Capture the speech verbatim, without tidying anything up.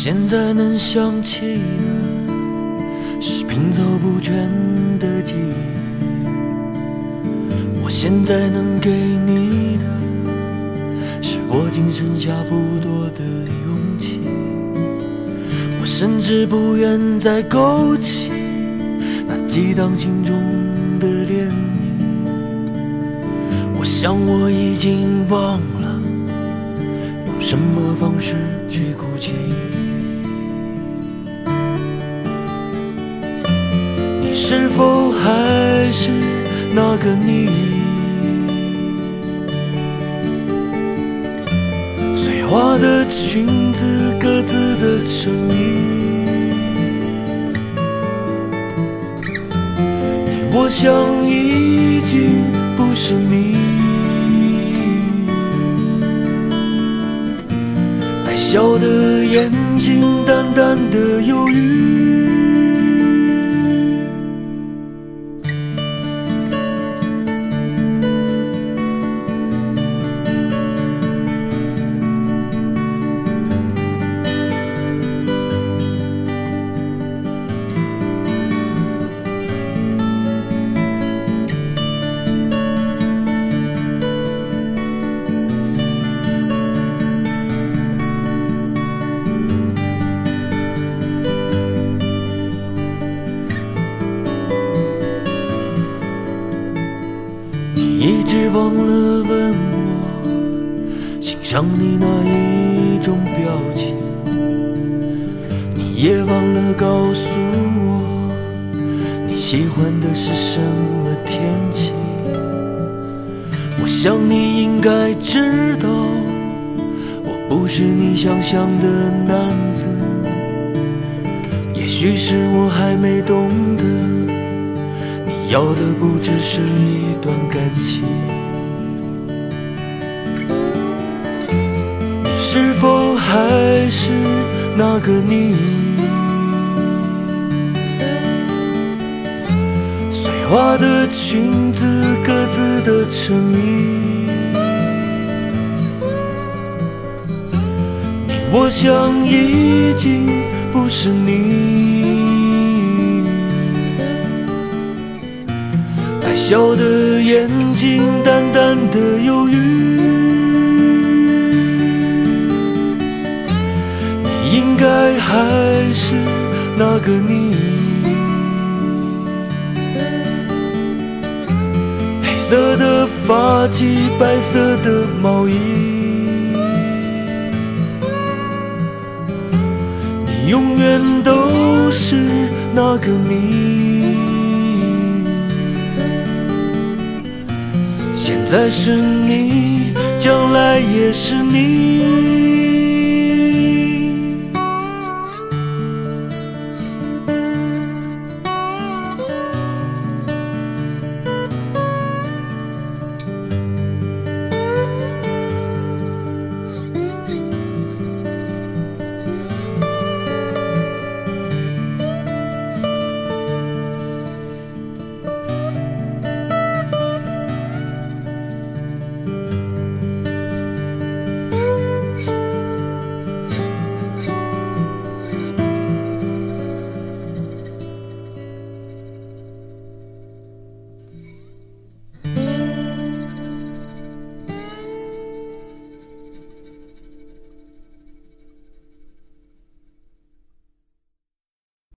现在能想起的是拼凑不全的记忆，我现在能给你的是我仅剩下不多的勇气，我甚至不愿再勾起那激荡心中的涟漪，我想我已经忘了用什么方式去哭泣。你是否还是那个你？碎花的裙子，各自的衬衣。你我想已经不是你。爱笑的眼睛，淡淡的忧郁。一直忘了问我欣赏你哪一种表情，你也忘了告诉我你喜欢的是什么天气。我想你应该知道，我不是你想象的男子，也许是我还没懂得，你要的不只是一段感情。你是否还是那个你？碎花的裙子，各自的衬衣。你我想已经不是你。爱笑的眼睛，淡淡的忧郁。你应该还是那个你。黑色的发髻，白色的毛衣。你永远都是那个你。现在是你，将来也是你。